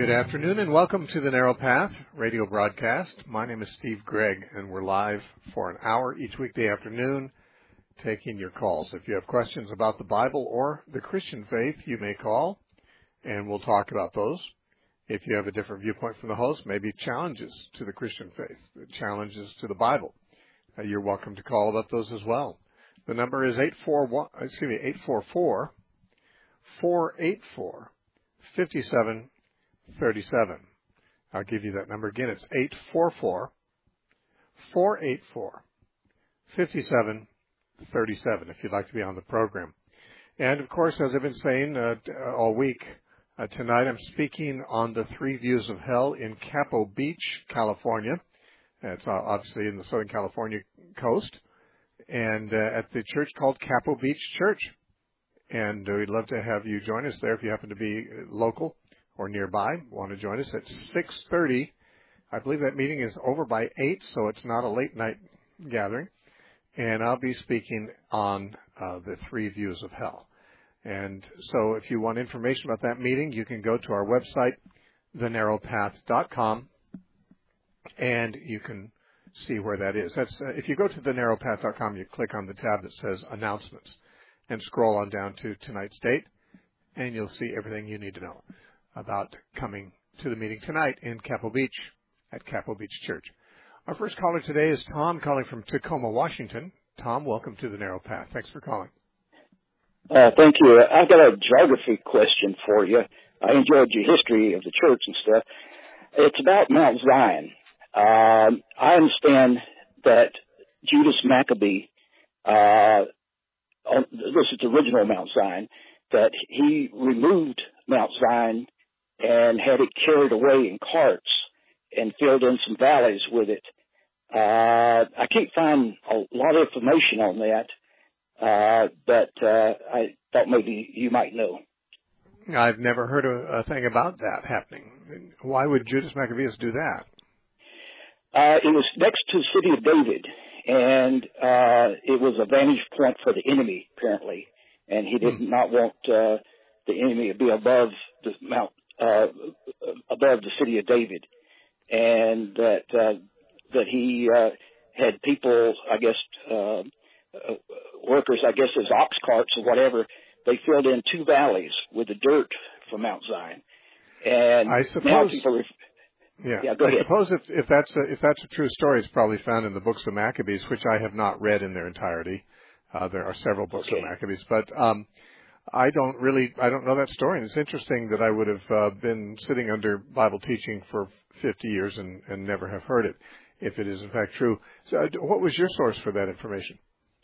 Good afternoon and welcome to the Narrow Path radio broadcast. My name is Steve Gregg and we're live for an hour each weekday afternoon taking your calls. If you have questions about the Bible or the Christian faith, you may call and we'll talk about those. If you have a different viewpoint from the host, maybe challenges to the Christian faith, challenges to the Bible, you're welcome to call about those as well. The number is 844-484-5737. I'll give you that number again. It's 844-484-5737 if you'd like to be on the program. And, of course, as I've been saying all week, tonight I'm speaking on the three views of hell in Capo Beach, California. It's obviously in the Southern California coast, and at the church called Capo Beach Church. And we'd love to have you join us there if you happen to be local or nearby, want to join us at 6:30. I believe that meeting is over by 8, so it's not a late night gathering. And I'll be speaking on the three views of hell. And so if you want information about that meeting, you can go to our website, thenarrowpath.com, and you can see where that is. That's if you go to thenarrowpath.com, you click on the tab that says Announcements and scroll on down to tonight's date, and you'll see everything you need to know about coming to the meeting tonight in Capo Beach at Capo Beach Church. Our first caller today is Tom, calling from Tacoma, Washington. Tom, welcome to the Narrow Path. Thanks for calling. Thank you. I've got a geography question for you. I enjoyed your history of the church and stuff. It's about Mount Zion. I understand that Judas Maccabee, this is the original Mount Zion, that he removed Mount Zion and had it carried away in carts and filled in some valleys with it. I can't find a lot of information on that, but I thought maybe you might know. I've never heard a thing about that happening. Why would Judas Maccabeus do that? It was next to the city of David, and it was a vantage point for the enemy, apparently, and he did not want the enemy to be above the mount, above the city of David, and that he had people, I guess, workers, I guess, as ox carts or whatever. They filled in two valleys with the dirt from Mount Zion, and I suppose. Now people go ahead. I suppose if that's a true story, it's probably found in the books of Maccabees, which I have not read in their entirety. There are several books of Maccabees, but I don't know that story. And it's interesting that I would have been sitting under Bible teaching for 50 years and never have heard it, if it is in fact true. So, what was your source for that information?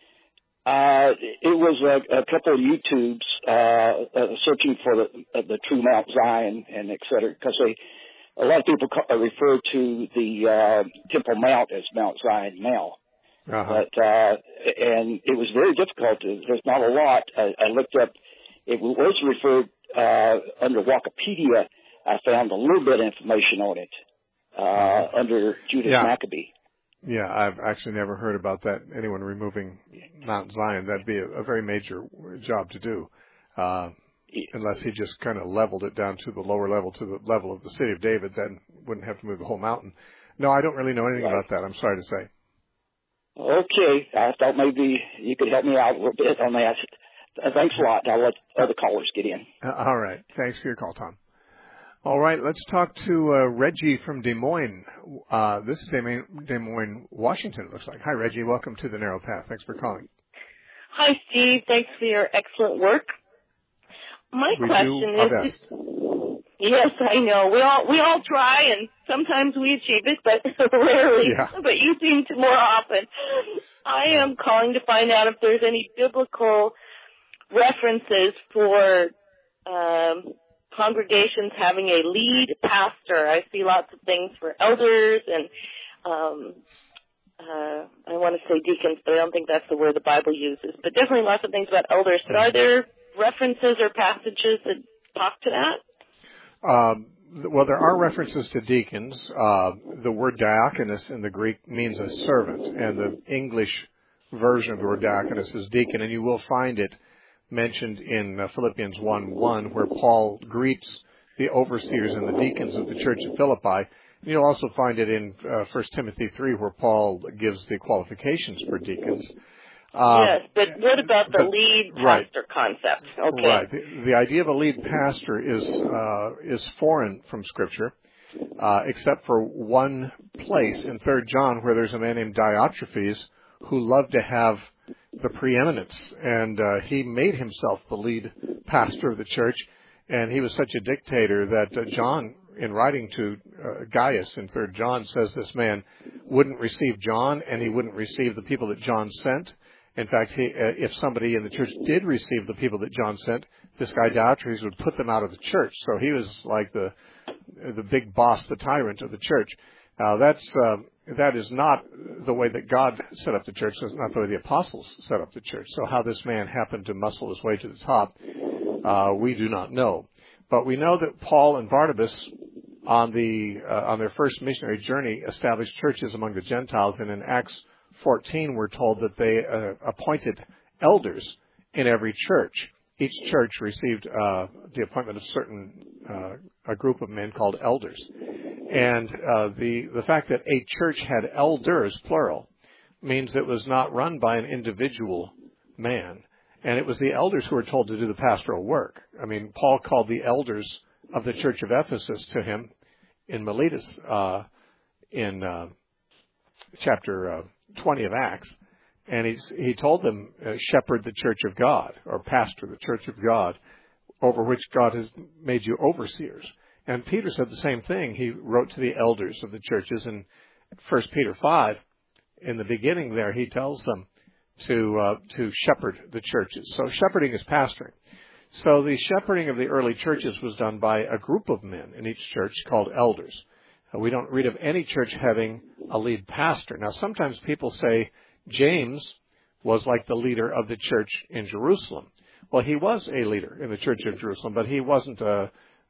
It was a couple of YouTubes searching for the true Mount Zion and et cetera, because a lot of people refer to the Temple Mount as Mount Zion now. Uh-huh. But and it was very difficult. There's not a lot. I looked up. It was referred under Wikipedia. I found a little bit of information on it under Judas Maccabee. Yeah, I've actually never heard about that. Anyone removing Mount Zion, that'd be a very major job to do. Unless he just kind of leveled it down to the lower level, to the level of the city of David, then wouldn't have to move the whole mountain. No, I don't really know anything about that. I'm sorry to say. Okay. I thought maybe you could help me out a little bit on that. Thanks a lot. I'll let other callers get in. All right. Thanks for your call, Tom. All right. Let's talk to Reggie from Des Moines. This is Des Moines, Washington, it looks like. Hi, Reggie. Welcome to the Narrow Path. Thanks for calling. Hi, Steve. Thanks for your excellent work. My question is, yes, I know. We all try, and sometimes we achieve it, but rarely. Yeah. But you seem to more often. I am calling to find out if there's any biblical references for congregations having a lead pastor. I see lots of things for elders, and I want to say deacons, but I don't think that's the word the Bible uses. But definitely lots of things about elders. But are there references or passages that talk to that? Well, there are references to deacons. The word diakonos in the Greek means a servant, and the English version of the word diakonos is deacon, and you will find it mentioned in Philippians 1:1, where Paul greets the overseers and the deacons of the church at Philippi. You'll also find it in 1 Timothy 3, where Paul gives the qualifications for deacons. Yes, but what about the lead pastor concept? Okay. Right. The idea of a lead pastor is foreign from Scripture, except for one place in 3 John where there's a man named Diotrephes who loved to have the preeminence, and he made himself the lead pastor of the church, and he was such a dictator that John, in writing to Gaius in 3 John, says this man wouldn't receive John, and he wouldn't receive the people that John sent. In fact, if somebody in the church did receive the people that John sent, this guy Diotrephes would put them out of the church. So he was like the big boss, the tyrant of the church. That is not the way that God set up the church. That's not the way the apostles set up the church. So how this man happened to muscle his way to the top, we do not know. But we know that Paul and Barnabas, on their first missionary journey, established churches among the Gentiles, and in Acts 14, we're told that they appointed elders in every church. Each church received the appointment of a group of men called elders. And the fact that a church had elders, plural, means it was not run by an individual man. And it was the elders who were told to do the pastoral work. I mean, Paul called the elders of the church of Ephesus to him in Miletus in chapter 20 of Acts, and he told them, shepherd the church of God, or pastor the church of God, over which God has made you overseers. And Peter said the same thing. He wrote to the elders of the churches in 1 Peter 5. In the beginning there, he tells them to shepherd the churches. So shepherding is pastoring. So the shepherding of the early churches was done by a group of men in each church called elders. We don't read of any church having a lead pastor. Now, sometimes people say James was like the leader of the church in Jerusalem. Well, he was a leader in the church of Jerusalem, but he wasn't a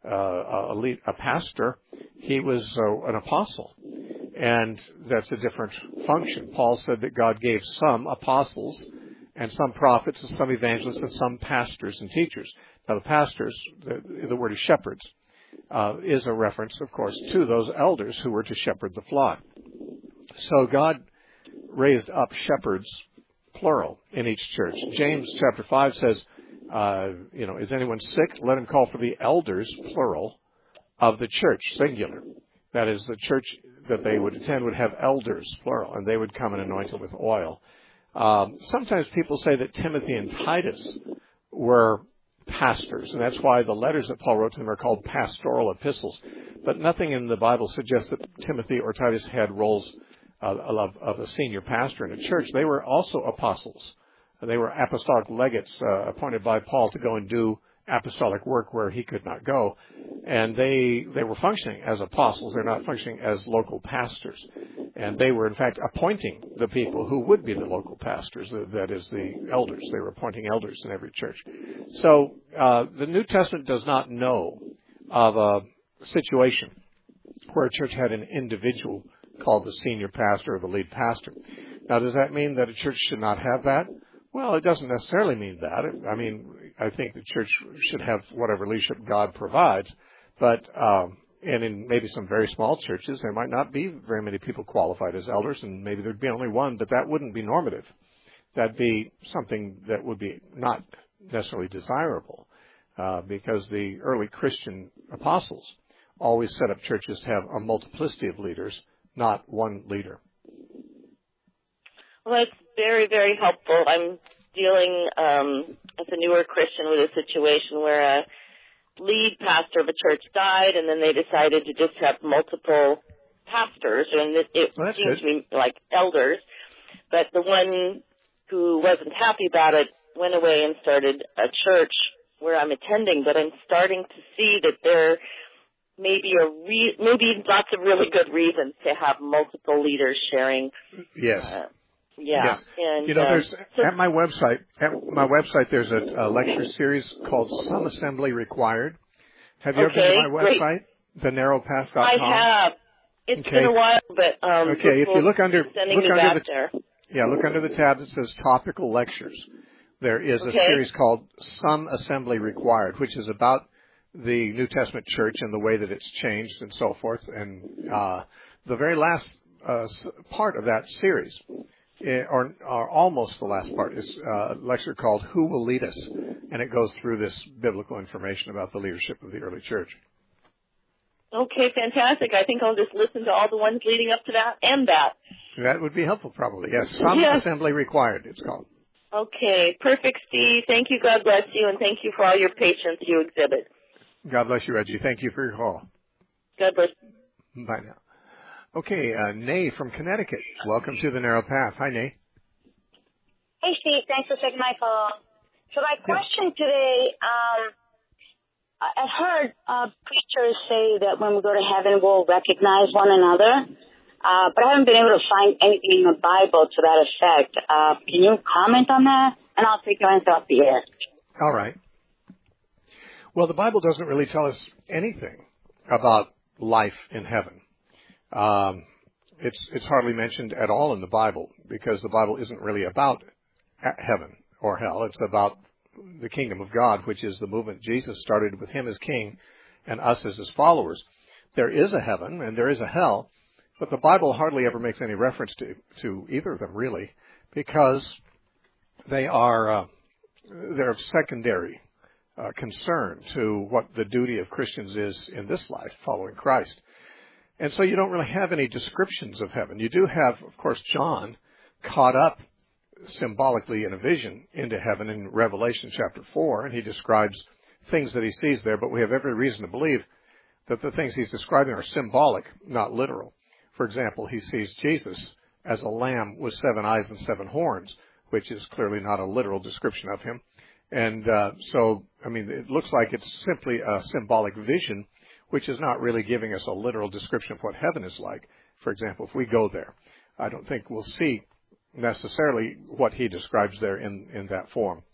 pastor. He was an apostle, and that's a different function. Paul said that God gave some apostles and some prophets and some evangelists and some pastors and teachers. Now, the pastors, the word is shepherds. Is a reference, of course, to those elders who were to shepherd the flock. So God raised up shepherds, plural, in each church. James chapter 5 says, is anyone sick? Let him call for the elders, plural, of the church, singular. That is, the church that they would attend would have elders, plural, and they would come and anoint them with oil. Sometimes people say that Timothy and Titus were pastors, and that's why the letters that Paul wrote to them are called pastoral epistles. But nothing in the Bible suggests that Timothy or Titus had roles of a senior pastor in a church. They were also apostles. They were apostolic legates appointed by Paul to go and do apostolic work where he could not go. And they were functioning as apostles. They're not functioning as local pastors. And they were, in fact, appointing the people who would be the local pastors, that is, the elders. They were appointing elders in every church. So the New Testament does not know of a situation where a church had an individual called the senior pastor or the lead pastor. Now, does that mean that a church should not have that? Well, it doesn't necessarily mean that. I mean, I think the church should have whatever leadership God provides, but and in maybe some very small churches, there might not be very many people qualified as elders, and maybe there'd be only one, but that wouldn't be normative. That'd be something that would be not necessarily desirable, because the early Christian apostles always set up churches to have a multiplicity of leaders, not one leader. Well, that's very, very helpful. I'm dealing as a newer Christian with a situation where a lead pastor of a church died, and then they decided to just have multiple pastors, and it seems to me like elders. But the one who wasn't happy about it went away and started a church where I'm attending, but I'm starting to see that there may be maybe lots of really good reasons to have multiple leaders sharing. Yes. Yes. And, there's at my website, there's a lecture series called Some Assembly Required. Have you ever been to my website, thenarrowpath.com? I have. It's been a while, but if you look under there. Yeah, look under the tab that says Topical Lectures. There is a series called Some Assembly Required, which is about the New Testament church and the way that it's changed and so forth. And the very last part of that series, or almost the last part, is a lecture called Who Will Lead Us? And it goes through this biblical information about the leadership of the early church. Okay, fantastic. I think I'll just listen to all the ones leading up to that and that. That would be helpful, probably. Yes, some assembly required, it's called. Okay, perfect, Steve. Thank you. God bless you, and thank you for all your patience you exhibit. God bless you, Reggie. Thank you for your call. God bless. Bye now. Okay, Nay from Connecticut. Welcome to the Narrow Path. Hi, Nay. Hey, Steve. Thanks for taking my call. So my question today, I've heard preachers say that when we go to heaven, we'll recognize one another. But I haven't been able to find anything in the Bible to that effect. Can you comment on that? And I'll take your answer off the air. All right. Well, the Bible doesn't really tell us anything about life in heaven. It's hardly mentioned at all in the Bible because the Bible isn't really about heaven or hell. It's about the kingdom of God, which is the movement Jesus started with him as king and us as his followers. There is a heaven and there is a hell, but the Bible hardly ever makes any reference to either of them, really, because they're of secondary concern to what the duty of Christians is in this life, following Christ. And so you don't really have any descriptions of heaven. You do have, of course, John caught up symbolically in a vision into heaven in Revelation chapter 4, and he describes things that he sees there, but we have every reason to believe that the things he's describing are symbolic, not literal. For example, he sees Jesus as a lamb with 7 eyes and 7 horns, which is clearly not a literal description of him. And it looks like it's simply a symbolic vision, which is not really giving us a literal description of what heaven is like. For example, if we go there, I don't think we'll see necessarily what he describes there in that form.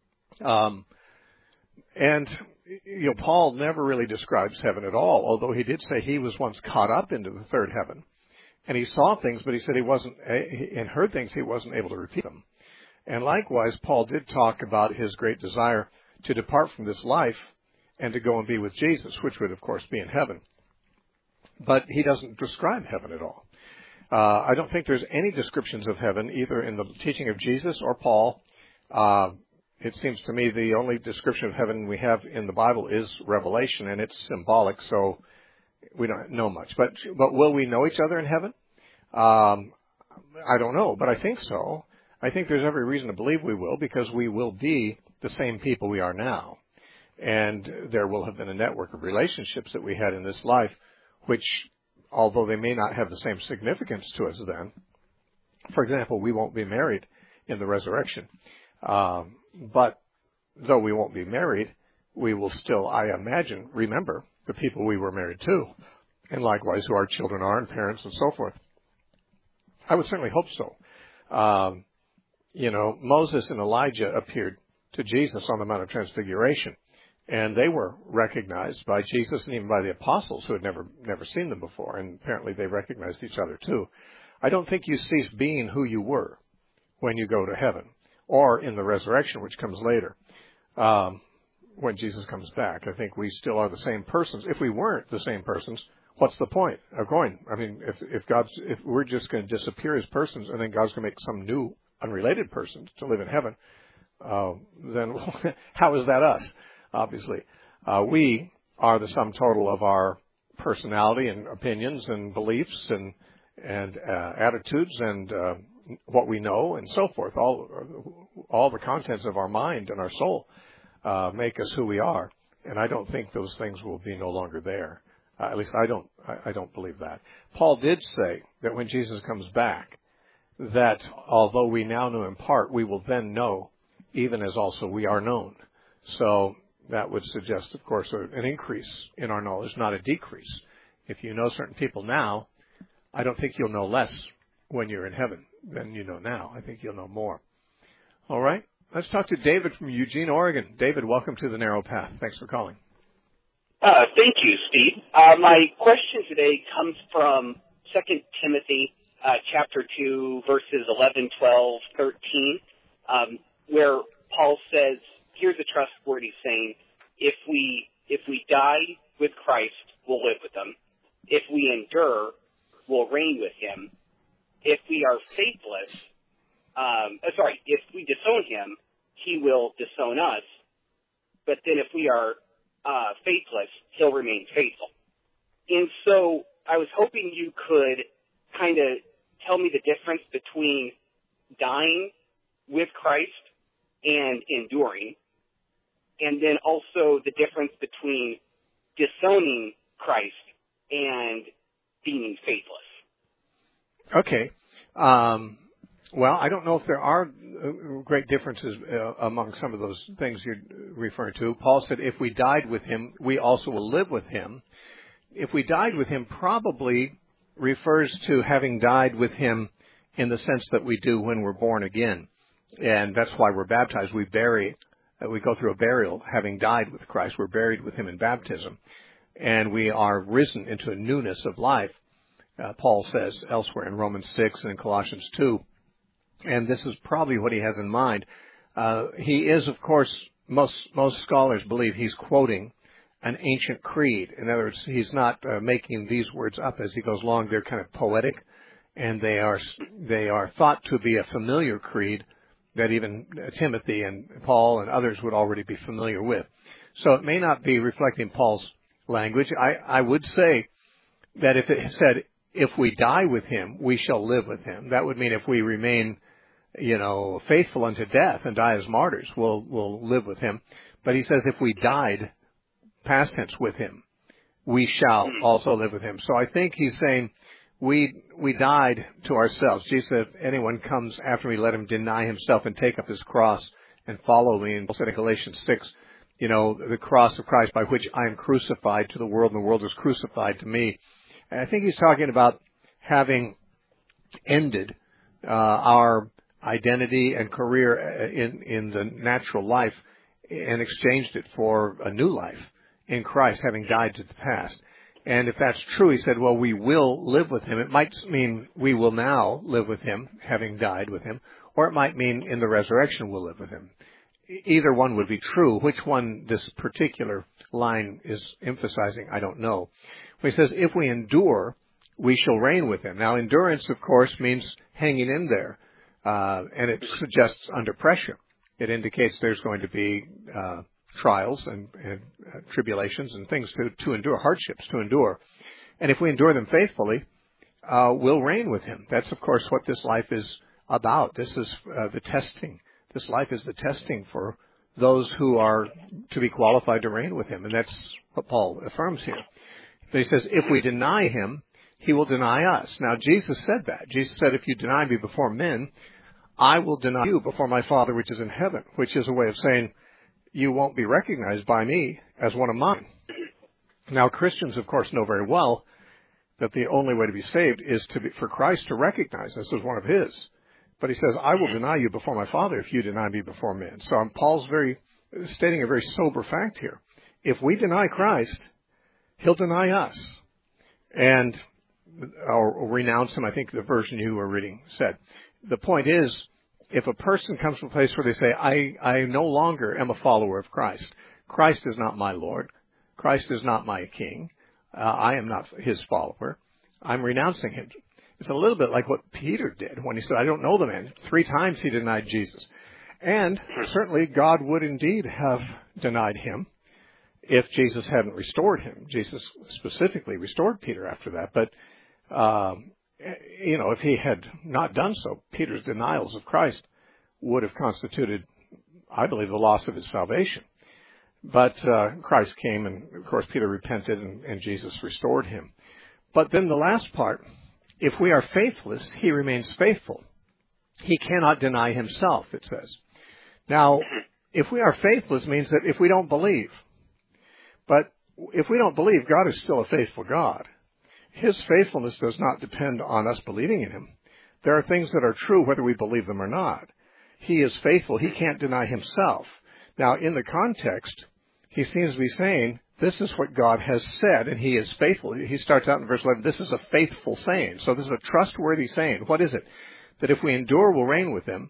Paul never really describes heaven at all, although he did say he was once caught up into the third heaven. And he saw things, but he said he wasn't, and heard things, he wasn't able to repeat them. And likewise, Paul did talk about his great desire to depart from this life and to go and be with Jesus, which would, of course, be in heaven. But he doesn't describe heaven at all. I don't think there's any descriptions of heaven, either in the teaching of Jesus or Paul. It seems to me the only description of heaven we have in the Bible is Revelation, and it's symbolic, so we don't know much. But will we know each other in heaven? I don't know, but I think so. I think there's every reason to believe we will, because we will be the same people we are now. And there will have been a network of relationships that we had in this life, which, although they may not have the same significance to us then, for example, we won't be married in the resurrection. But though we won't be married, we will still, I imagine, remember the people we were married to, and likewise who our children are and parents and so forth. I would certainly hope so. Moses and Elijah appeared to Jesus on the Mount of Transfiguration, and they were recognized by Jesus and even by the apostles who had never seen them before, and apparently they recognized each other too. I don't think you cease being who you were when you go to heaven, or in the resurrection, which comes later, when Jesus comes back. I think we still are the same persons. If we weren't the same persons, what's the point of going? I mean, if we're just going to disappear as persons, and then God's going to make some new, unrelated person to live in heaven, then how is that us? Obviously, we are the sum total of our personality and opinions and beliefs and attitudes and what we know and so forth. All the contents of our mind and our soul make us who we are, and I don't think those things will be no longer there. At least I don't believe that. Paul did say that when Jesus comes back, that although we now know in part, we will then know, even as also we are known. So that would suggest, of course, an increase in our knowledge, not a decrease. If you know certain people now, I don't think you'll know less when you're in heaven than you know now. I think you'll know more. All right. Let's talk to David from Eugene, Oregon. David, welcome to the Narrow Path. Thanks for calling. Thank you, Steve. My question today comes from 2 Timothy chapter 2, verses 11, 12, 13, where Paul says, here's a trustworthy saying, if if we die with Christ, we'll live with him. If we endure, we'll reign with him. If we are faithless, if we disown him, he will disown us. But then if we are faithless, he'll remain faithful. And so I was hoping you could kind of tell me the difference between dying with Christ and enduring, and then also the difference between disowning Christ and being faithless. Okay. Well, I don't know if there are great differences among some of those things you're referring to. Paul said, if we died with him, we also will live with him. If we died with him probably refers to having died with him in the sense that we do when we're born again. And that's why we're baptized. We go through a burial. Having died with Christ, we're buried with him in baptism. And we are risen into a newness of life, Paul says elsewhere in Romans 6 and in Colossians 2. And this is probably what he has in mind. He is, of course, most scholars believe he's quoting an ancient creed. In other words, he's not making these words up as he goes along. They're kind of poetic, and they are thought to be a familiar creed that even Timothy and Paul and others would already be familiar with. So it may not be reflecting Paul's language. I would say that if it said, if we die with him, we shall live with him, that would mean if we remain, faithful unto death and die as martyrs, we'll live with him. But he says if we died, past tense, with him, we shall also live with him. So I think he's saying we died to ourselves. Jesus said, if anyone comes after me, let him deny himself and take up his cross and follow me. And Paul said in Galatians 6, the cross of Christ by which I am crucified to the world and the world is crucified to me. And I think he's talking about having ended our identity and career in the natural life and exchanged it for a new life in Christ, having died to the past. And if that's true, he said, well, we will live with him. It might mean we will now live with him, having died with him, or it might mean in the resurrection we'll live with him. Either one would be true. Which one this particular line is emphasizing, I don't know. He says, if we endure, we shall reign with him. Now, endurance, of course, means hanging in there, and it suggests under pressure. It indicates there's going to be trials and tribulations and things to endure, hardships to endure. And if we endure them faithfully, we'll reign with him. That's, of course, what this life is about. This is the testing. This life is the testing for those who are to be qualified to reign with him. And that's what Paul affirms here. But he says, if we deny him, he will deny us. Now, Jesus said that. Jesus said, if you deny me before men, I will deny you before my Father which is in heaven, which is a way of saying you won't be recognized by me as one of mine. Now, Christians, of course, know very well that the only way to be saved is for Christ to recognize us as one of his. But he says, I will deny you before my Father if you deny me before men. So Paul's stating a very sober fact here. If we deny Christ, he'll deny us. And, or renounce him, I think the version you were reading said. The point is, if a person comes to a place where they say, I no longer am a follower of Christ. Christ is not my Lord. Christ is not my King. I am not his follower. I'm renouncing him. It's a little bit like what Peter did when he said, I don't know the man. 3 times he denied Jesus. And certainly God would indeed have denied him if Jesus hadn't restored him. Jesus specifically restored Peter after that. But, if he had not done so, Peter's denials of Christ would have constituted, I believe, the loss of his salvation. But Christ came, and, of course, Peter repented, and Jesus restored him. But then the last part, if we are faithless, he remains faithful. He cannot deny himself, it says. Now, if we are faithless means that if we don't believe. But if we don't believe, God is still a faithful God. His faithfulness does not depend on us believing in him. There are things that are true whether we believe them or not. He is faithful. He can't deny himself. Now, in the context, he seems to be saying, this is what God has said, and he is faithful. He starts out in verse 11, this is a faithful saying. So this is a trustworthy saying. What is it? That if we endure, we'll reign with him.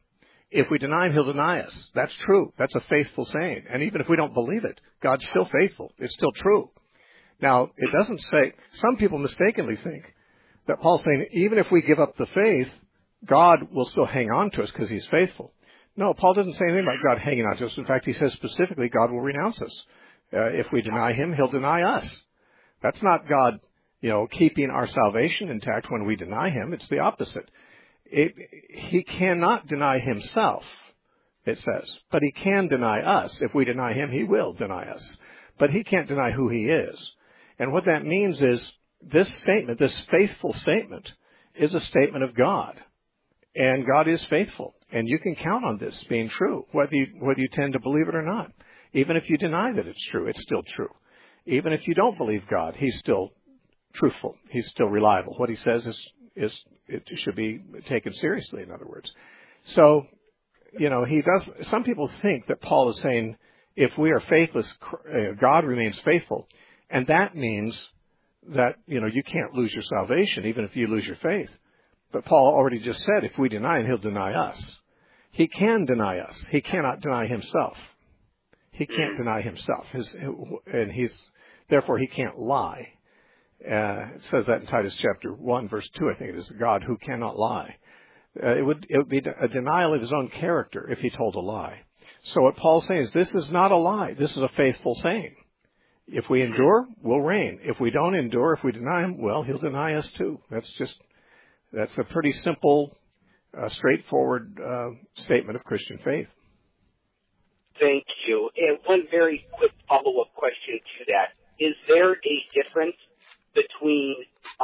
if we deny him, he'll deny us. That's true. That's a faithful saying. And even if we don't believe it, God's still faithful. It's still true. Now, it doesn't say, some people mistakenly think that Paul's saying, even if we give up the faith, God will still hang on to us because he's faithful. No, Paul doesn't say anything about God hanging on to us. In fact, he says specifically, God will renounce us. If we deny him, he'll deny us. That's not God, keeping our salvation intact when we deny him. It's the opposite. He cannot deny himself, it says, but he can deny us. If we deny him, he will deny us. But he can't deny who he is. And what that means is this statement, this faithful statement, is a statement of God. And God is faithful. And you can count on this being true, whether you tend to believe it or not. Even if you deny that it's true, it's still true. Even if you don't believe God, he's still truthful. He's still reliable. What he says it should be taken seriously, in other words. So, some people think that Paul is saying, if we are faithless, God remains faithful. And that means that, you can't lose your salvation, even if you lose your faith. But Paul already just said, if we deny him, he'll deny us. He can deny us. He cannot deny himself. He can't deny himself. Therefore he can't lie. It says that in Titus chapter 1, verse 2, I think it is, God who cannot lie. It would be a denial of his own character if he told a lie. So what Paul's saying is, this is not a lie. This is a faithful saying. If we endure, we'll reign. If we don't endure, if we deny him, well, he'll deny us too. That's a pretty simple, straightforward statement of Christian faith. Thank you. And one very quick follow-up question to that. Is there a difference between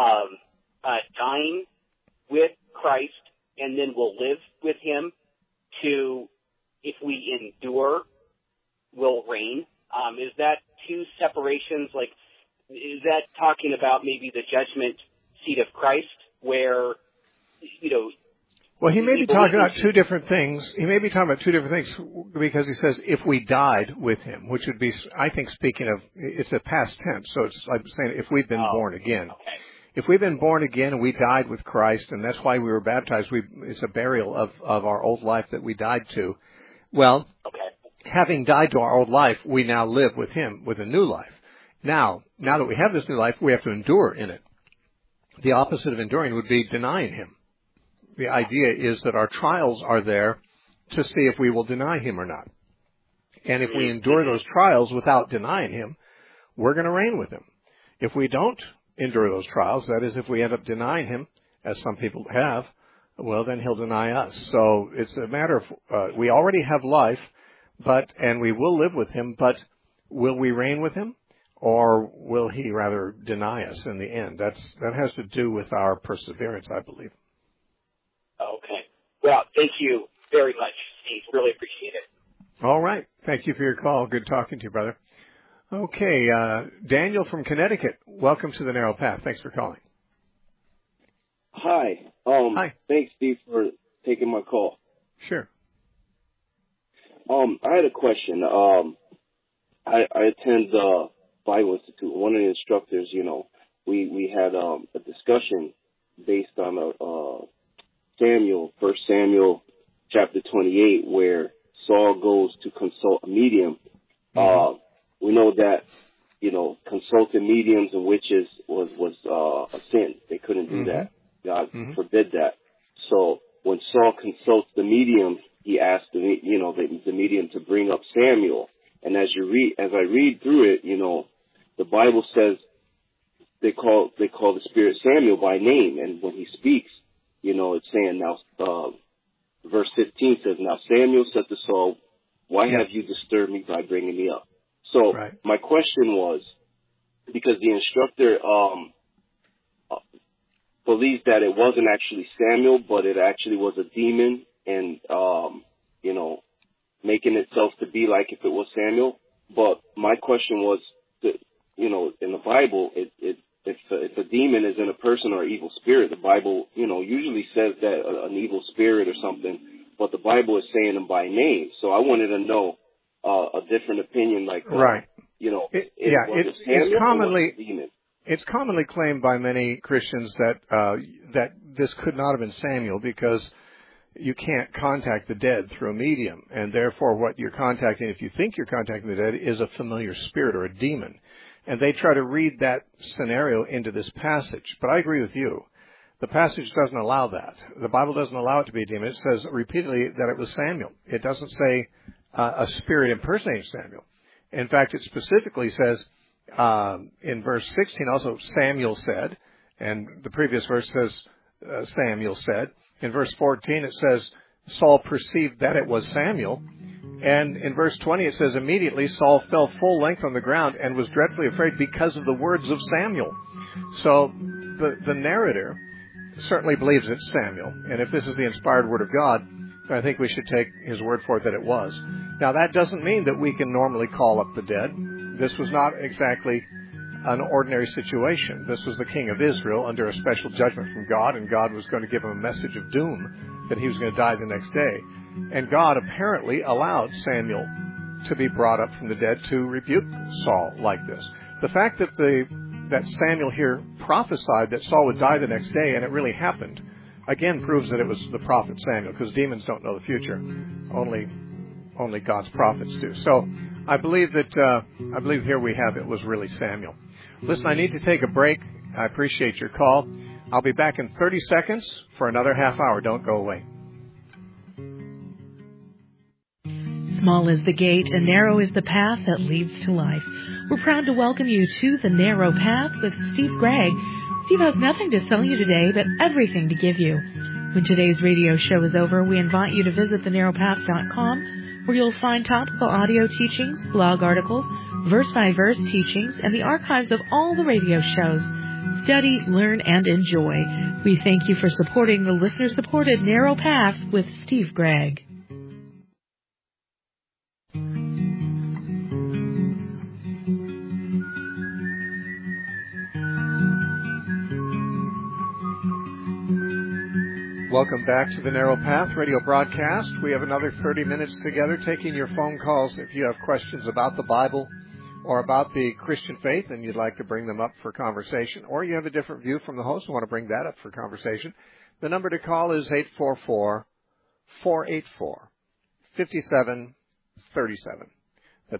dying with Christ and then we'll live with him to, if we endure, we'll reign? Is that two separations? Like, is that talking about maybe the judgment seat of Christ where, Well, he may be talking about two different things. He may be talking about two different things because he says, if we died with him, which would be, I think, speaking of, it's a past tense. So it's like saying, if we've been born again. Okay. If we've been born again and we died with Christ, and that's why we were baptized, it's a burial of our old life that we died to. Well, having died to our old life, we now live with him with a new life. Now that we have this new life, we have to endure in it. The opposite of enduring would be denying him. The idea is that our trials are there to see if we will deny him or not. And if we endure those trials without denying him, we're going to reign with him. If we don't endure those trials, that is, if we end up denying him, as some people have, well, then he'll deny us. So it's a matter of, we already have life, and we will live with him, but will we reign with him? Or will he rather deny us in the end? That has to do with our perseverance, I believe. Okay. Well, thank you very much, Steve. Really appreciate it. All right. Thank you for your call. Good talking to you, brother. Okay. Daniel from Connecticut. Welcome to the Narrow Path. Thanks for calling. Hi. Hi. Thanks, Steve, for taking my call. Sure. I had a question. I attend Bible Institute. One of the instructors, we had a discussion based on Samuel, 1 Samuel chapter 28, where Saul goes to consult a medium. We know that, consulting mediums and witches was a sin. They couldn't do that. God forbid that. So when Saul consults the medium, he asked the medium to bring up Samuel. And as I read through it, the Bible says they call the spirit Samuel by name, and when he speaks, it's saying now, verse 15 says, now Samuel said to Saul, why have you disturbed me by bringing me up? So my question was, because the instructor believes that it wasn't actually Samuel, but it actually was a demon, and making itself to be like if it was Samuel. But my question was, in the Bible, if a demon is in a person or an evil spirit, the Bible, usually says that an evil spirit or something, but the Bible is saying them by name. So I wanted to know a different opinion, it's commonly claimed by many Christians that this could not have been Samuel, because you can't contact the dead through a medium, and therefore what you're contacting, if you think you're contacting the dead, is a familiar spirit or a demon. And they try to read that scenario into this passage. But I agree with you. The passage doesn't allow that. The Bible doesn't allow it to be a demon. It says repeatedly that it was Samuel. It doesn't say a spirit impersonating Samuel. In fact, it specifically says in verse 16 also, Samuel said, and the previous verse says Samuel said. In verse 14 it says Saul perceived that it was Samuel. And in verse 20 it says immediately Saul fell full length on the ground and was dreadfully afraid because of the words of Samuel. So the narrator certainly believes it's Samuel. And if this is the inspired word of God, I think we should take his word for it that it was. Now that doesn't mean that we can normally call up the dead. This was not exactly an ordinary situation. This was the king of Israel under a special judgment from God, and God was going to give him a message of doom that he was going to die the next day. And God apparently allowed Samuel to be brought up from the dead to rebuke Saul like this. The fact that that Samuel here prophesied that Saul would die the next day, and it really happened, again proves that it was the prophet Samuel, because demons don't know the future. Only God's prophets do. So I believe here we have it was really Samuel. Listen, I need to take a break. I appreciate your call. I'll be back in 30 seconds for another half hour. Don't go away. Small is the gate and narrow is the path that leads to life. We're proud to welcome you to The Narrow Path with Steve Gregg. Steve has nothing to sell you today, but everything to give you. When today's radio show is over, we invite you to visit thenarrowpath.com, where you'll find topical audio teachings, blog articles, verse-by-verse teachings, and the archives of all the radio shows. Study, learn, and enjoy. We thank you for supporting the listener-supported Narrow Path with Steve Gregg. Welcome back to the Narrow Path radio broadcast. We have another 30 minutes together taking your phone calls if you have questions about the Bible or about the Christian faith and you'd like to bring them up for conversation, or you have a different view from the host and want to bring that up for conversation. The number to call is 844-484-5737. That's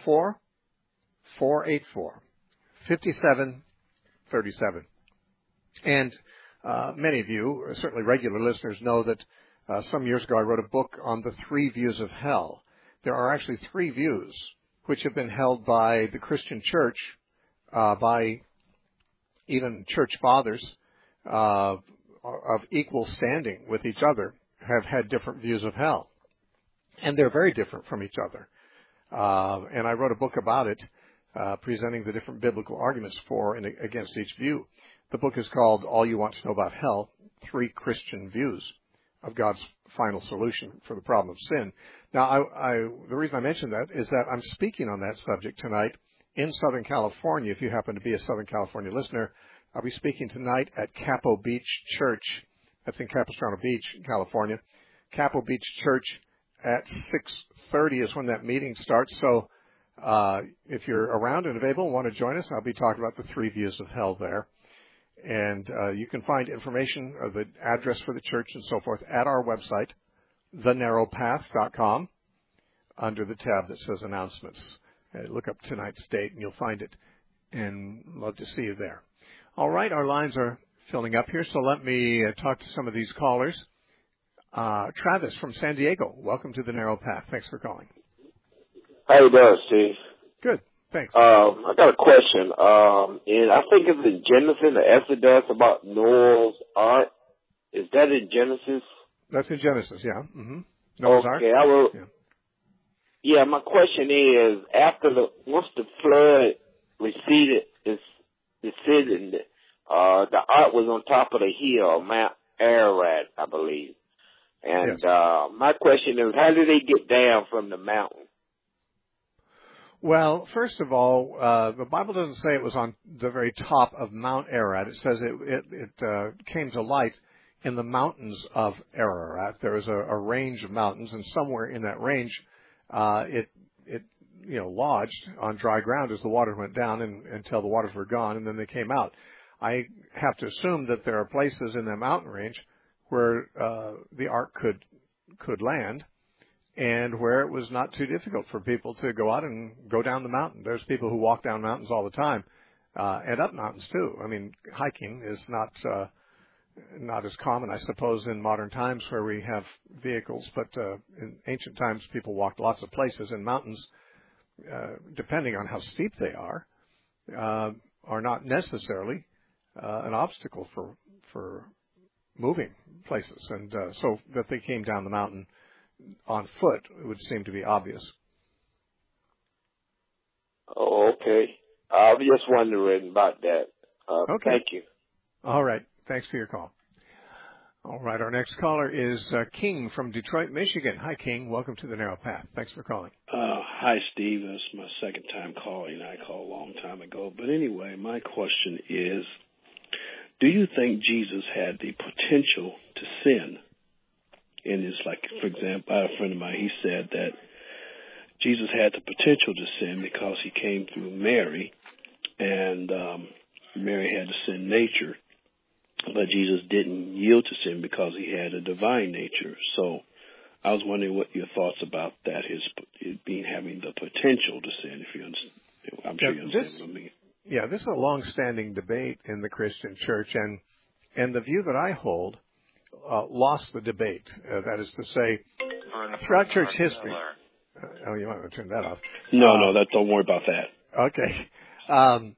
844-484-5737. And many of you, certainly regular listeners, know that some years ago I wrote a book on the three views of hell. There are actually three views which have been held by the Christian church, by even church fathers of equal standing with each other, have had different views of hell. And they're very different from each other. And I wrote a book about it, presenting the different biblical arguments for and against each view. The book is called All You Want to Know About Hell, Three Christian Views of God's Final Solution for the Problem of Sin. Now, the reason I mention that is that I'm speaking on that subject tonight in Southern California. If you happen to be a Southern California listener, I'll be speaking tonight at Capo Beach Church. That's in Capistrano Beach, California. Capo Beach Church at 6:30 is when that meeting starts. So if you're around and available and want to join us, I'll be talking about the three views of hell there. And you can find information, or the address for the church and so forth, at our website, thenarrowpath.com, under the tab that says Announcements. Look up tonight's date and you'll find it, and love to see you there. All right, our lines are filling up here, so let me talk to some of these callers. Travis from San Diego, welcome to the Narrow Path. Thanks for calling. How you doing, Steve? Good. Thanks. I got a question. And I think it's in Genesis, the Exodus about Noah's Ark. Is that in Genesis? That's in Genesis, yeah. Mm-hmm. Noah's Ark. Okay, yeah, my question is, once the flood receded, the ark was on top of the hill, Mount Ararat, I believe. And yes. My question is, how did they get down from the mountain? Well, first of all, the Bible doesn't say it was on the very top of Mount Ararat. It says it came to light in the mountains of Ararat. There is a range of mountains, and somewhere in that range, it lodged on dry ground as the waters went down until the waters were gone, and then they came out. I have to assume that there are places in that mountain range where the ark could land, and where it was not too difficult for people to go out and go down the mountain. There's people who walk down mountains all the time, and up mountains too. I mean, hiking is not as common, I suppose, in modern times where we have vehicles, but in ancient times people walked lots of places, and mountains, depending on how steep they are not necessarily an obstacle for moving places. And so that they came down the mountain on foot, it would seem to be obvious. Oh, okay. I was just wondering about that. Okay. Thank you. All right. Thanks for your call. All right. Our next caller is King from Detroit, Michigan. Hi, King. Welcome to the Narrow Path. Thanks for calling. Hi, Steve. This is my second time calling. I called a long time ago. But anyway, my question is, do you think Jesus had the potential to sin? And it's like, for example, a friend of mine, he said that Jesus had the potential to sin because he came through Mary, and Mary had a sin nature, but Jesus didn't yield to sin because he had a divine nature. So I was wondering what your thoughts about that, his having the potential to sin, if you understand. I'm sure you understand what I mean. Yeah, this is a long-standing debate in the Christian church, and the view that I hold lost the debate. That is to say, throughout church history. You might want to turn that off. No, don't worry about that. Okay.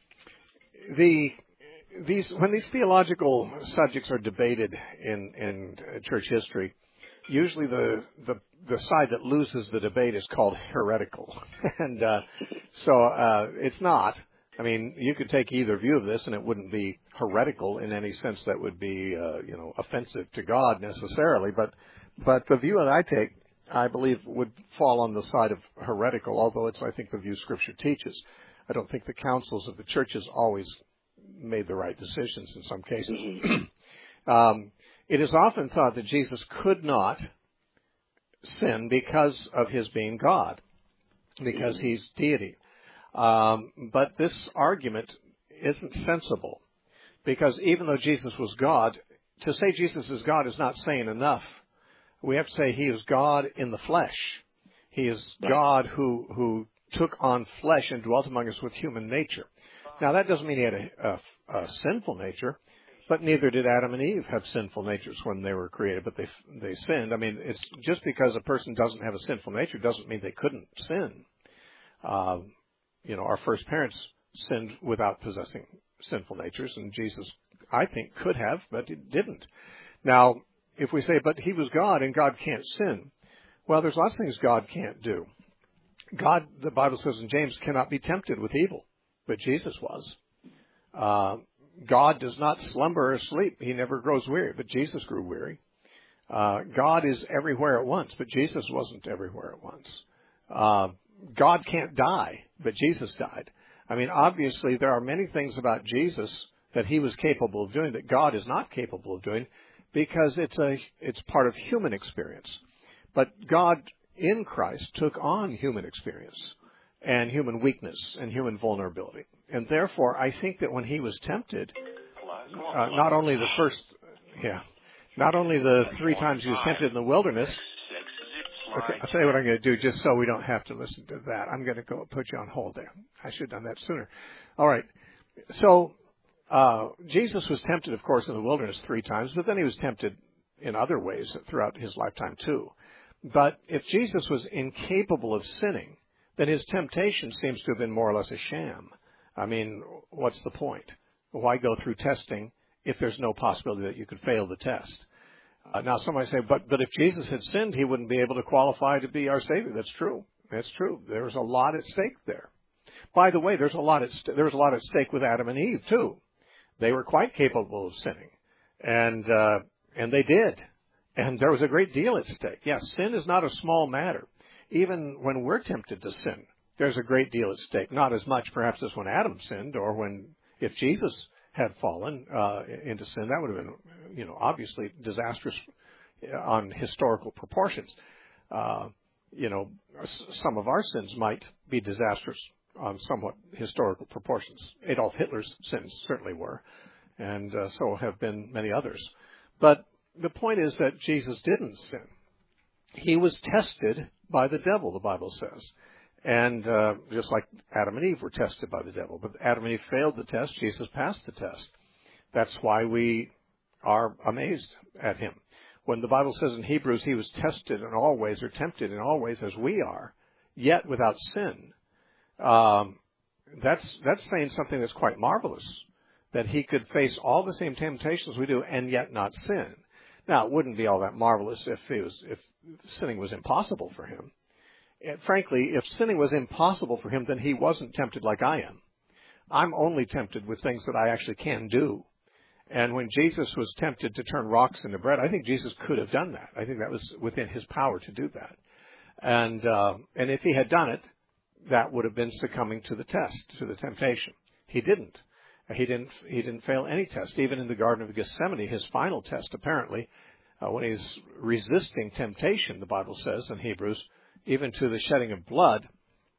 When these theological subjects are debated in church history, usually the side that loses the debate is called heretical, and so it's not. I mean, you could take either view of this, and it wouldn't be heretical in any sense that would be, offensive to God necessarily. But the view that I take, I believe, would fall on the side of heretical, although it's, I think, the view Scripture teaches. I don't think the councils of the churches always made the right decisions in some cases. It is often thought that Jesus could not sin because of his being God, because he's deity. But this argument isn't sensible, because even though Jesus was God, to say Jesus is God is not saying enough. We have to say he is God in the flesh. He is God who took on flesh and dwelt among us with human nature. Now, that doesn't mean he had a sinful nature, but neither did Adam and Eve have sinful natures when they were created, but they sinned. I mean, it's just because a person doesn't have a sinful nature doesn't mean they couldn't sin. Our first parents sinned without possessing sinful natures, and Jesus, I think, could have, but it didn't. Now, if we say, but he was God and God can't sin, well, there's lots of things God can't do. God, the Bible says in James, cannot be tempted with evil, but Jesus was. God does not slumber or sleep. He never grows weary, but Jesus grew weary. God is everywhere at once, but Jesus wasn't everywhere at once. God can't die, but Jesus died. I mean, obviously, there are many things about Jesus that he was capable of doing that God is not capable of doing, because it's part of human experience. But God in Christ took on human experience and human weakness and human vulnerability. And therefore, I think that when he was tempted, not only the 3 times he was tempted in the wilderness. Okay, I'll tell you what I'm going to do just so we don't have to listen to that. I'm going to go put you on hold there. I should have done that sooner. All right. So Jesus was tempted, of course, in the wilderness 3 times, but then he was tempted in other ways throughout his lifetime too. But if Jesus was incapable of sinning, then his temptation seems to have been more or less a sham. I mean, what's the point? Why go through testing if there's no possibility that you could fail the test? Now, somebody say, but if Jesus had sinned, he wouldn't be able to qualify to be our Savior. That's true. That's true. There's a lot at stake there. By the way, there was a lot at stake with Adam and Eve too. They were quite capable of sinning, and they did. And there was a great deal at stake. Yes, sin is not a small matter. Even when we're tempted to sin, there's a great deal at stake. Not as much, perhaps, as when Adam sinned, or if Jesus had fallen into sin, that would have been, obviously disastrous on historical proportions. Some of our sins might be disastrous on somewhat historical proportions. Adolf Hitler's sins certainly were, and so have been many others. But the point is that Jesus didn't sin. He was tested by the devil, the Bible says. And just like Adam and Eve were tested by the devil. But Adam and Eve failed the test. Jesus passed the test. That's why we are amazed at him. When the Bible says in Hebrews, he was tested in all ways, or tempted in all ways as we are, yet without sin. That's saying something that's quite marvelous, that he could face all the same temptations we do and yet not sin. Now, it wouldn't be all that marvelous if sinning was impossible for him. And frankly, if sinning was impossible for him, then he wasn't tempted like I am. I'm only tempted with things that I actually can do. And when Jesus was tempted to turn rocks into bread, I think Jesus could have done that. I think that was within his power to do that. And if he had done it, that would have been succumbing to the test, to the temptation. He didn't. He didn't fail any test. Even in the Garden of Gethsemane, his final test, apparently, when he's resisting temptation, the Bible says in Hebrews, even to the shedding of blood,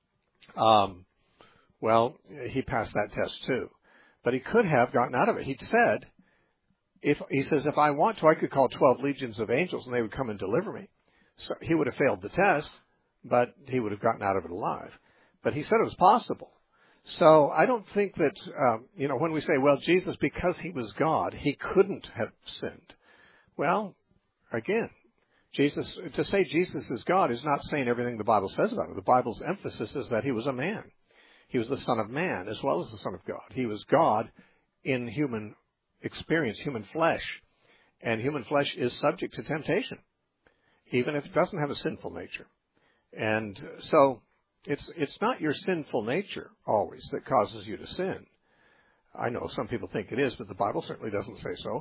he passed that test too. But he could have gotten out of it. He says, if I want to, I could call 12 legions of angels and they would come and deliver me. So he would have failed the test, but he would have gotten out of it alive. But he said it was possible. So I don't think that, when we say, well, Jesus, because he was God, he couldn't have sinned. Well, again, to say Jesus is God is not saying everything the Bible says about him. The Bible's emphasis is that he was a man. He was the Son of Man as well as the Son of God. He was God in human experience, human flesh. And human flesh is subject to temptation, even if it doesn't have a sinful nature. And so it's not your sinful nature always that causes you to sin. I know some people think it is, but the Bible certainly doesn't say so.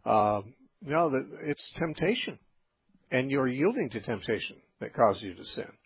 No, that it's temptation. And you're yielding to temptation that causes you to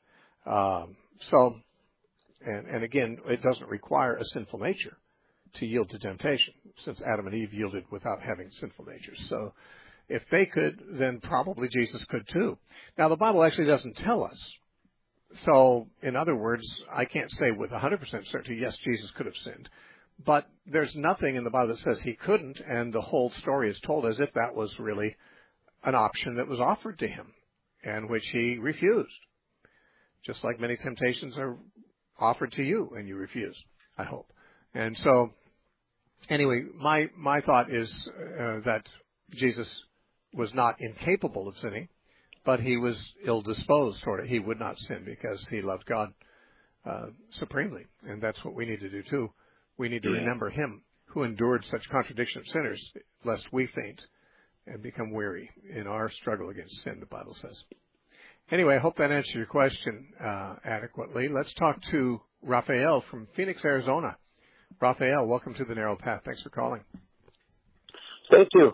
sin. And again, it doesn't require a sinful nature to yield to temptation, since Adam and Eve yielded without having sinful natures. So if they could, then probably Jesus could too. Now, the Bible actually doesn't tell us. So, in other words, I can't say with 100% certainty, yes, Jesus could have sinned. But there's nothing in the Bible that says he couldn't, and the whole story is told as if that was really an option that was offered to him, and which he refused. Just like many temptations are offered to you, and you refuse, I hope. And so, anyway, my thought is that Jesus was not incapable of sinning, but he was ill-disposed toward it. He would not sin because he loved God supremely, and that's what we need to do too. We need to remember him who endured such contradiction of sinners, lest we faint and become weary in our struggle against sin, the Bible says. Anyway, I hope that answered your question adequately. Let's talk to Raphael from Phoenix, Arizona. Raphael, welcome to the Narrow Path. Thanks for calling. Thank you.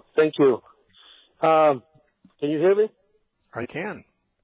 Can you hear me? I can.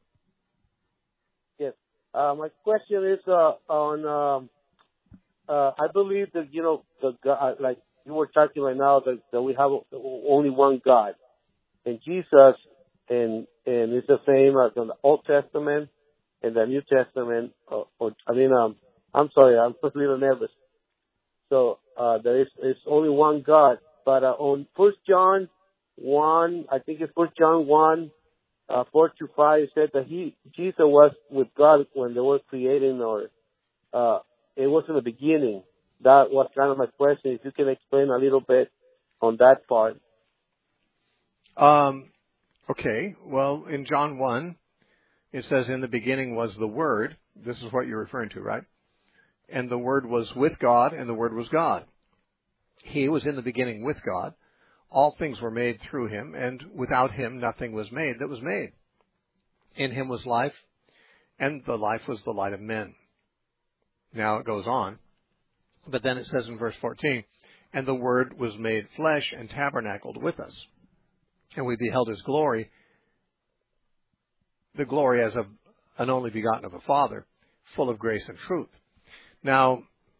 Yes. My question is on. I believe that the God, like you were talking right now, that we have only one God, and Jesus, and it's the same as in the Old Testament and the New Testament. I'm sorry, I'm just a little nervous. So there is only one God, but on 1 John 1, I think it's 1 John 1, 4-5, it said that Jesus was with God when they were creating, or it was in the beginning. That was kind of my question. If you can explain a little bit on that part. Okay. Well, in John 1, it says, in the beginning was the Word. This is what you're referring to, right? And the Word was with God, and the Word was God. He was in the beginning with God. All things were made through him, and without him nothing was made that was made. In him was life, and the life was the light of men. Now it goes on, but then it says in verse 14, and the Word was made flesh and tabernacled with us, and we beheld his glory, the glory as of an only begotten of a Father, full of grace and truth. Now,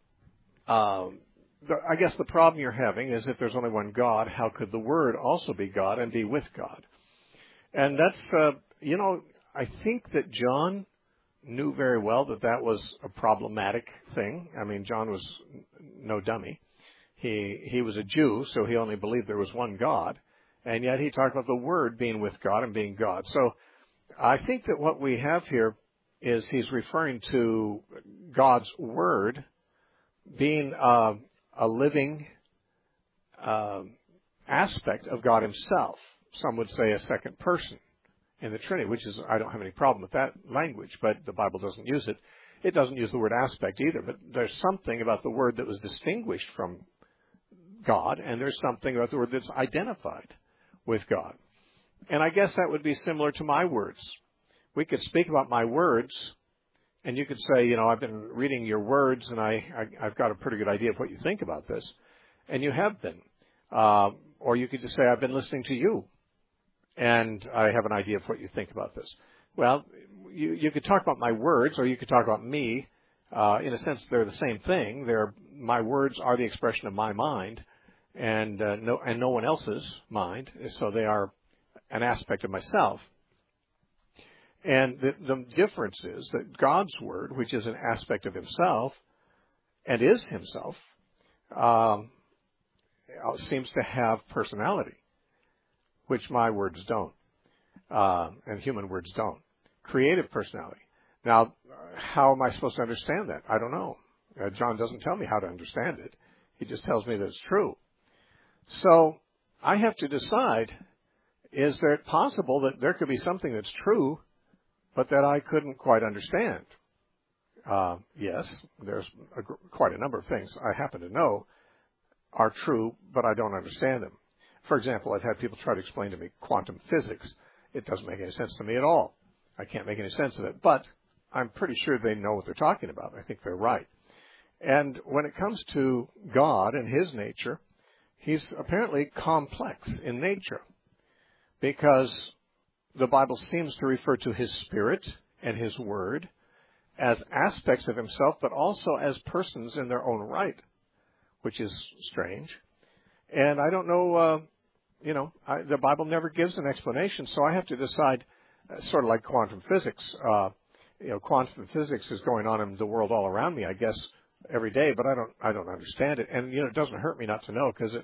I guess the problem you're having is if there's only one God, how could the Word also be God and be with God? And that's, I think that John knew very well that was a problematic thing. I mean, John was no dummy. He was a Jew, so he only believed there was one God. And yet he talked about the Word being with God and being God. So I think that what we have here is he's referring to God's Word being a living aspect of God himself. Some would say a second person in the Trinity, which is, I don't have any problem with that language, but the Bible doesn't use it. It doesn't use the word aspect either, but there's something about the Word that was distinguished from God, and there's something about the Word that's identified with God. And I guess that would be similar to my words. We could speak about my words, and you could say, I've been reading your words, and I've got a pretty good idea of what you think about this. And you have been. Or you could just say, I've been listening to you, and I have an idea of what you think about this. Well, you could talk about my words, or you could talk about me. In a sense, they're the same thing. My words are the expression of my mind, and no one else's mind. So they are an aspect of myself. And the difference is that God's Word, which is an aspect of himself and is himself, seems to have personality, which my words don't, and human words don't. Creative personality. Now, how am I supposed to understand that? I don't know. John doesn't tell me how to understand it. He just tells me that it's true. So I have to decide, is it possible that there could be something that's true, but that I couldn't quite understand? Yes, there's quite a number of things I happen to know are true, but I don't understand them. For example, I've had people try to explain to me quantum physics. It doesn't make any sense to me at all. I can't make any sense of it, but I'm pretty sure they know what they're talking about. I think they're right. And when it comes to God and his nature, he's apparently complex in nature, because the Bible seems to refer to his Spirit and his Word as aspects of himself, but also as persons in their own right, which is strange. And I don't know, the Bible never gives an explanation, so I have to decide, sort of like quantum physics. Quantum physics is going on in the world all around me, I guess, every day, but I don't understand it. And, it doesn't hurt me not to know, because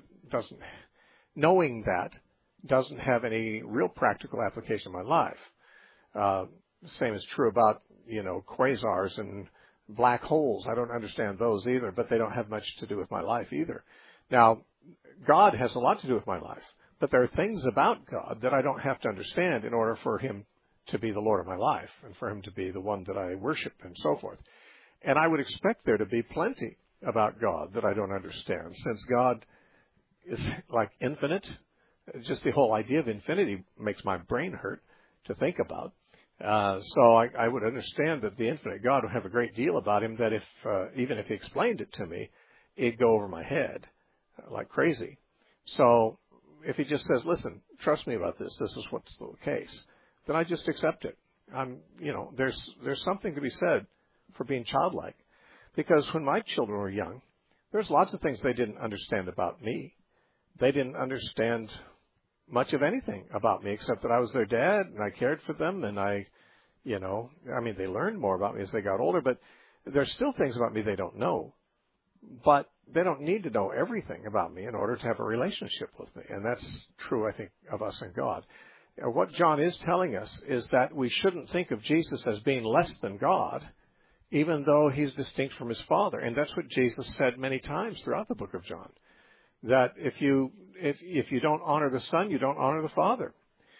knowing that doesn't have any real practical application in my life. Same is true about, quasars and black holes. I don't understand those either, but they don't have much to do with my life either. Now, God has a lot to do with my life, but there are things about God that I don't have to understand in order for him to be the Lord of my life and for him to be the one that I worship and so forth. And I would expect there to be plenty about God that I don't understand, since God is like infinite. Just the whole idea of infinity makes my brain hurt to think about. So I would understand that the infinite God would have a great deal about him that even if he explained it to me, it'd go over my head like crazy. So if he just says, listen, trust me about this, this is what's the case, then I just accept it. There's something to be said for being childlike, because when my children were young, there's lots of things they didn't understand about me. They didn't understand much of anything about me except that I was their dad and I cared for them, and they learned more about me as they got older, but there's still things about me they don't know. But they don't need to know everything about me in order to have a relationship with me. And that's true, I think, of us and God. What John is telling us is that we shouldn't think of Jesus as being less than God, even though he's distinct from his Father. And that's what Jesus said many times throughout the book of John, that if you don't honor the Son, you don't honor the Father.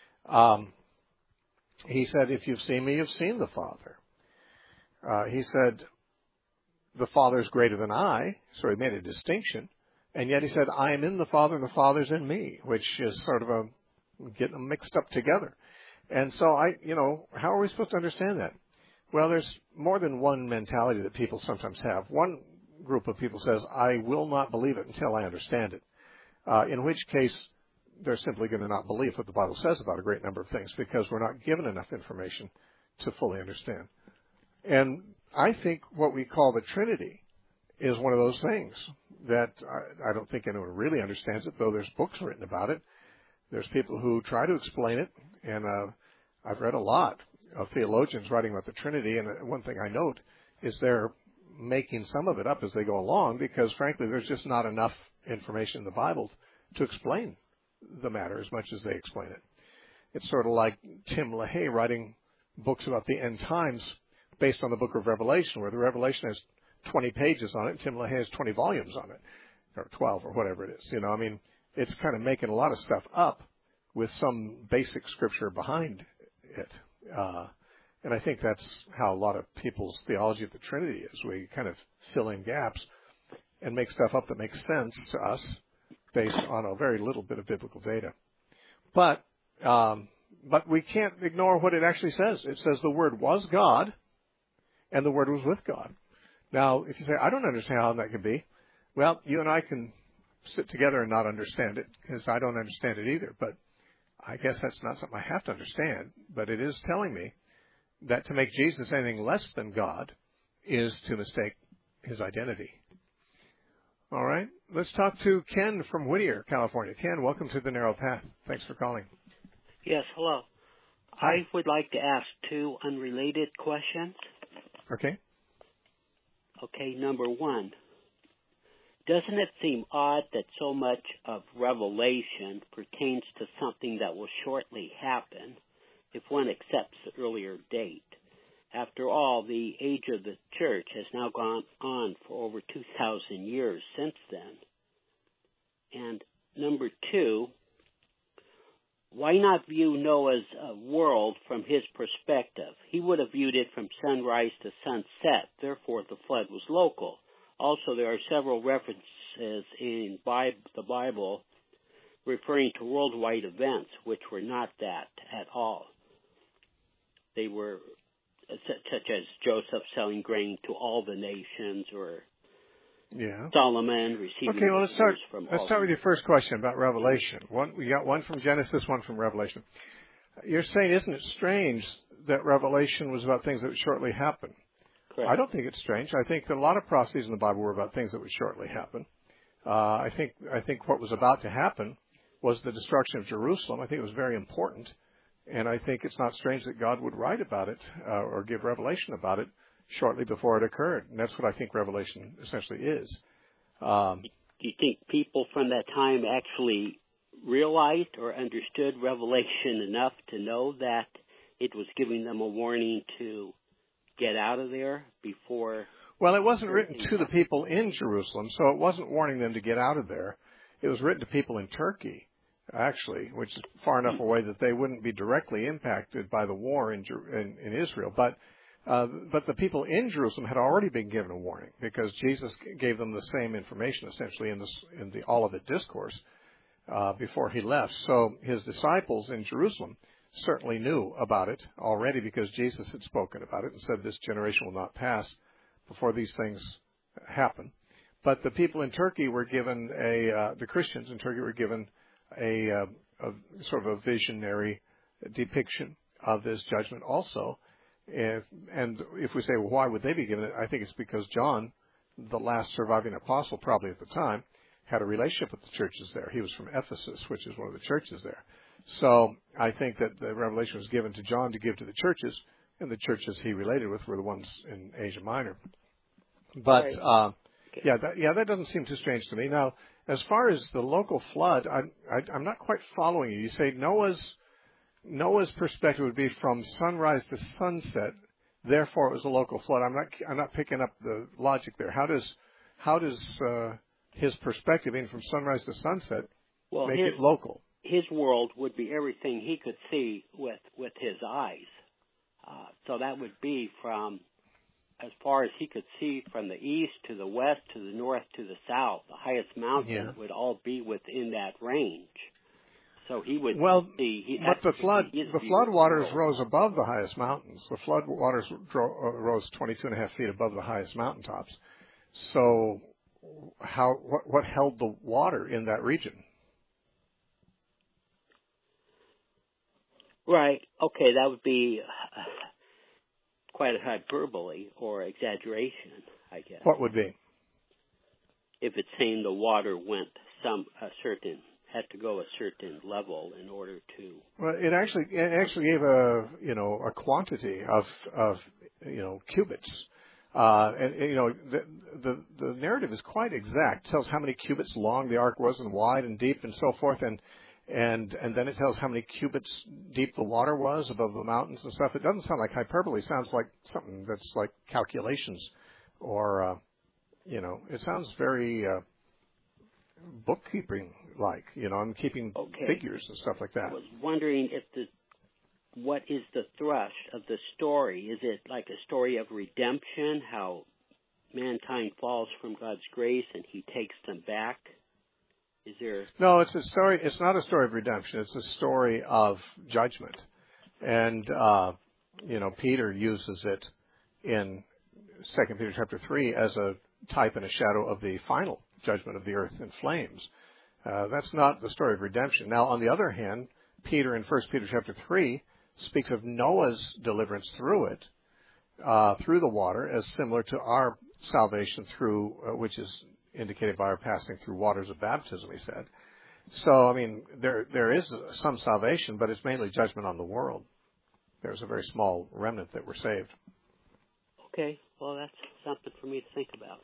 He said, if you've seen me, you've seen the Father. He said, the Father is greater than I, so he made a distinction. And yet he said, I am in the Father and the Father's in me, which is sort of getting them mixed up together. And so how are we supposed to understand that? Well, there's more than one mentality that people sometimes have. One group of people says, I will not believe it until I understand it. In which case, they're simply going to not believe what the Bible says about a great number of things, because we're not given enough information to fully understand. And I think what we call the Trinity is one of those things that I don't think anyone really understands it, though there's books written about it. There's people who try to explain it, and I've read a lot of theologians writing about the Trinity, and one thing I note is they're making some of it up as they go along, because frankly there's just not enough information in the Bible to explain the matter as much as they explain it. It's sort of like Tim LaHaye writing books about the end times based on the book of Revelation, where the Revelation has 20 pages on it, and Tim LaHaye has 20 volumes on it, or 12 or whatever it is. I mean, it's kind of making a lot of stuff up with some basic scripture behind it. And I think that's how a lot of people's theology of the Trinity is. We kind of fill in gaps and make stuff up that makes sense to us based on a very little bit of biblical data. But we can't ignore what it actually says. It says the Word was God, and the Word was with God. Now, if you say, I don't understand how that could be, well, you and I can sit together and not understand it, because I don't understand it either. But I guess that's not something I have to understand. But it is telling me that to make Jesus anything less than God is to mistake his identity. All right. Let's talk to Ken from Whittier, California. Ken, welcome to the Narrow Path. Thanks for calling. Yes, hello. Hi. I would like to ask two unrelated questions. Okay. Okay, number one. Doesn't it seem odd that so much of Revelation pertains to something that will shortly happen if one accepts the earlier date? After all, the age of the church has now gone on for over 2,000 years since then. And number two, why not view Noah's world from his perspective? He would have viewed it from sunrise to sunset. Therefore, the flood was local. Also, there are several references in the Bible referring to worldwide events, which were not that at all. They were such as Joseph selling grain to all the nations, or Solomon receiving. Okay, well, let's start with your first question about Revelation. We got one from Genesis, one from Revelation. You're saying, isn't it strange that Revelation was about things that would shortly happen? Correct. I don't think it's strange. I think that a lot of prophecies in the Bible were about things that would shortly happen. I think what was about to happen was the destruction of Jerusalem. I think it was very important. And I think it's not strange that God would write about it or give revelation about it shortly before it occurred. And that's what I think Revelation essentially is. Do you think people from that time actually realized or understood Revelation enough to know that it was giving them a warning to get out of there before? Well, it wasn't written to the people in Jerusalem, so it wasn't warning them to get out of there. It was written to people in Turkey, actually, which is far enough away that they wouldn't be directly impacted by the war in Israel. But the people in Jerusalem had already been given a warning, because Jesus gave them the same information essentially in the Olivet Discourse before he left. So his disciples in Jerusalem certainly knew about it already, because Jesus had spoken about it and said this generation will not pass before these things happen. But the people in Turkey were given the Christians in Turkey were given a sort of a visionary depiction of this judgment also. And if we say, well, why would they be given it? I think it's because John, the last surviving apostle probably at the time, had a relationship with the churches there. He was from Ephesus, which is one of the churches there. So I think that the revelation was given to John to give to the churches, and the churches he related with were the ones in Asia Minor. But that doesn't seem too strange to me. Now, as far as the local flood, I'm not quite following you. You say Noah's perspective would be from sunrise to sunset. Therefore, it was a local flood. I'm not picking up the logic there. How does his perspective, being from sunrise to sunset, make it local? His world would be everything he could see with his eyes. So that would be from as far as he could see from the east to the west to the north to the south. The highest mountain would all be within that range. So he would see. But the flood waters rose above the highest mountains. The flood waters rose 22.5 feet above the highest mountaintops. So what held the water in that region? Right. Okay, that would be quite a hyperbole or exaggeration, I guess. What would be? If it's saying the water went had to go a certain level in order to. Well, it actually gave a quantity of cubits, and the narrative is quite exact. It tells how many cubits long the ark was and wide and deep and so forth, and And then it tells how many cubits deep the water was above the mountains and stuff. It doesn't sound like hyperbole. It sounds like something that's like calculations, or it sounds very bookkeeping-like. I'm keeping figures and stuff like that. I was wondering what is the thrust of the story? Is it like a story of redemption, how mankind falls from God's grace and He takes them back? Is there... No, it's a story. It's not a story of redemption. It's a story of judgment. And, Peter uses it in 2 Peter chapter 3 as a type and a shadow of the final judgment of the earth in flames. That's not the story of redemption. Now, on the other hand, Peter in 1 Peter chapter 3 speaks of Noah's deliverance through it, through the water, as similar to our salvation through, which is indicated by our passing through waters of baptism, he said. So, there is some salvation, but it's mainly judgment on the world. There's a very small remnant that were saved. Okay. Well, that's something for me to think about.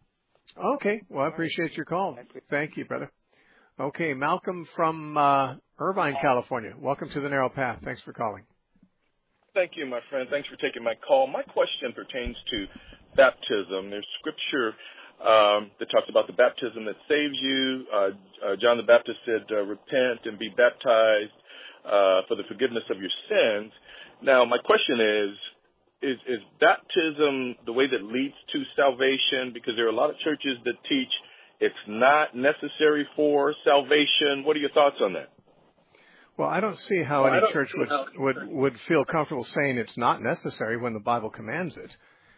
Okay. Well, I appreciate your call. Thank you, brother. Okay. Malcolm from Irvine, California. Welcome to the Narrow Path. Thanks for calling. Thank you, my friend. Thanks for taking my call. My question pertains to baptism. There's scripture that talks about the baptism that saves you. John the Baptist said, repent and be baptized for the forgiveness of your sins. Now, my question is baptism the way that leads to salvation? Because there are a lot of churches that teach it's not necessary for salvation. What are your thoughts on that? Well, I don't see how any church would feel comfortable saying it's not necessary when the Bible commands it.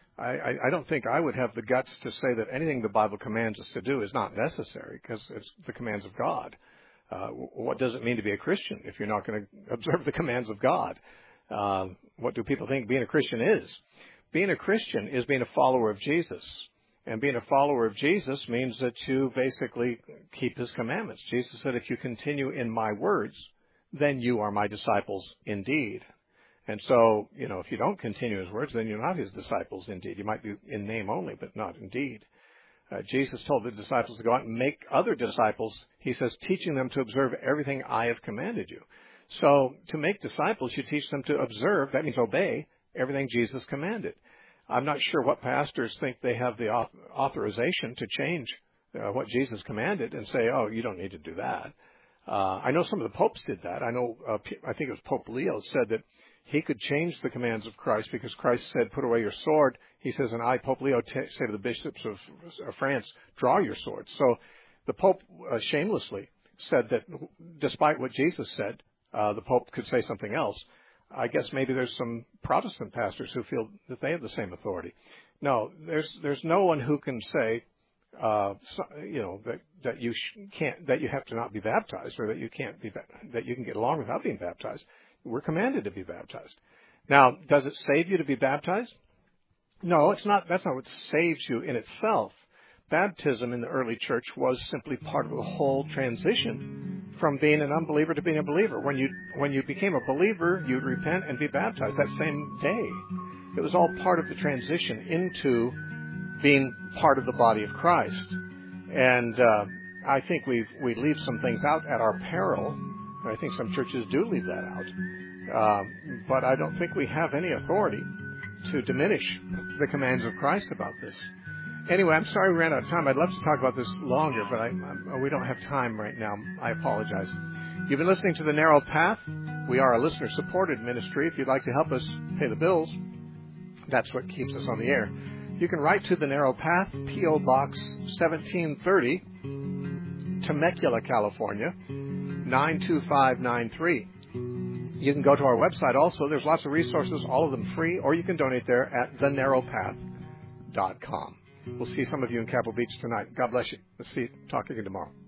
I don't think I would have the guts to say that anything the Bible commands us to do is not necessary, because it's the commands of God. What does it mean to be a Christian if you're not going to observe the commands of God? What do people think being a Christian is? Being a Christian is being a follower of Jesus. And being a follower of Jesus means that you basically keep His commandments. Jesus said, if you continue in my words, then you are my disciples indeed. And so, if you don't continue His words, then you're not His disciples indeed. You might be in name only, but not indeed. Jesus told the disciples to go out and make other disciples. He says, teaching them to observe everything I have commanded you. So to make disciples, you teach them to observe, that means obey, everything Jesus commanded. I'm not sure what pastors think they have the authorization to change what Jesus commanded and say, oh, you don't need to do that. I know some of the popes did that. I think it was Pope Leo said that he could change the commands of Christ because Christ said, put away your sword. He says, and I, Pope Leo, say to the bishops of France, draw your swords. So the Pope shamelessly said that despite what Jesus said, the Pope could say something else. I guess maybe there's some Protestant pastors who feel that they have the same authority. No, there's no one who can say, that you can't, that you have to not be baptized, or that you can get along without being baptized. We're commanded to be baptized. Now, does it save you to be baptized? No, it's not. That's not what saves you in itself. Baptism in the early church was simply part of the whole transition from being an unbeliever to being a believer. When you became a believer, you'd repent and be baptized that same day. It was all part of the transition into being part of the body of Christ. And I think we leave some things out at our peril. I think some churches do leave that out. But I don't think we have any authority to diminish the commands of Christ about this. Anyway, I'm sorry we ran out of time. I'd love to talk about this longer, but we don't have time right now. I apologize. You've been listening to The Narrow Path. We are a listener-supported ministry. If you'd like to help us pay the bills, that's what keeps us on the air. You can write to The Narrow Path, P.O. Box 1730, Temecula, California, 92593. You can go to our website also. There's lots of resources, all of them free, or you can donate there at thenarrowpath.com. We'll see some of you in Capitol Beach tonight. God bless you. Talk again tomorrow.